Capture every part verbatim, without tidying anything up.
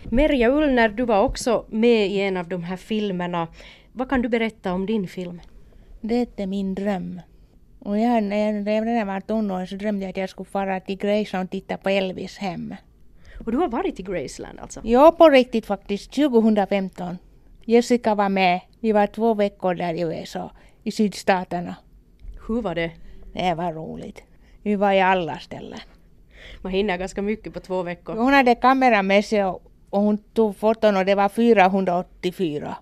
Merja Ullner, du var också med i en av de här filmerna. Vad kan du berätta om din film? Det är min dröm. Och jag, när jag när jag var tonåring så drömde jag att jag skulle fara till Graceland och titta på Elvis hem. Och du har varit i Graceland alltså? Ja, på riktigt faktiskt. tjugohundrafemton. Jessica var med. Vi var två veckor där i U S A, i sydstaterna. Hur var det? Det var roligt. Vi var i alla ställen. Man hinner ganska mycket på två veckor. Hon hade kamera med sig och, och hon tog foton och det var fyrahundraåttiofyra.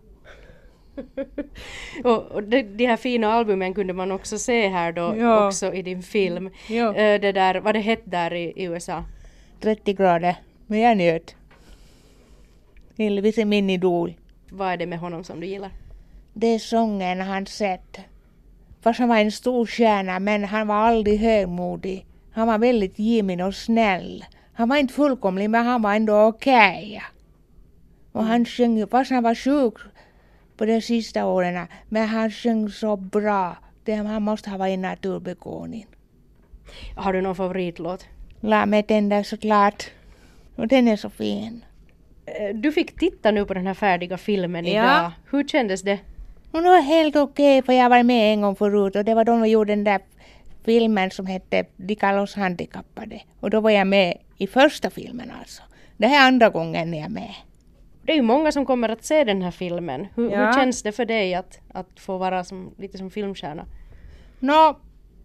och och de, de här fina albumen kunde man också se här då, ja. också i din film. Ja. Uh, det där, vad det hette där i, i U S A? trettio grader. Men jag njöt. Elvis är min idol. Vad är det med honom som du gillar? Det är sången han sett. Fast han var en stor stjärna, men han var aldrig högmodig. Han var väldigt given och snäll. Han var inte fullkomlig, men han var ändå okej. Okay. Och mm. han sjöng, fast han var sjuk på de sista åren, men han sjöng så bra. Det, han måste ha varit naturbegåvning. Har du någon favoritlåt? La mig tända såklart. Och den är så fin. Du fick titta nu på den här färdiga filmen ja. idag. Hur kändes det? Och det var helt okej, okay, för jag var med en gång förut. Och det var då vi gjorde den där filmen som hette De kallas handikappade. Och då var jag med i första filmen alltså. Det här är andra gången jag är med. Det är ju många som kommer att se den här filmen. Hur, ja. hur känns det för dig att, att få vara som, lite som filmstjärna? Nå,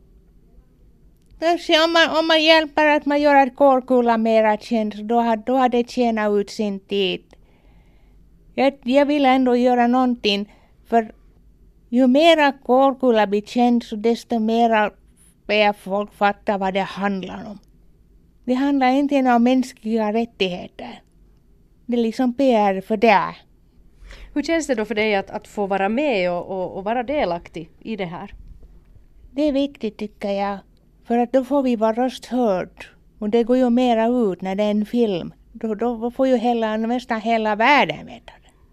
om man, om man hjälper att man gör att Kårkulla mera känns, då har, då har det tjänat ut sin tid. Jag, jag vill ändå göra någonting, för ju mera Kårkulla blir känd så desto mera börjar folk fatta vad det handlar om. Det handlar inte om mänskliga rättigheter. Det är liksom P R för det. Hur känns det då för dig att, att få vara med och, och, och vara delaktig i det här? Det är viktigt tycker jag. För att då får vi vara röst hörd. Och det går ju mera ut när det är en film. Då, då får ju hela, nästan hela världen veta.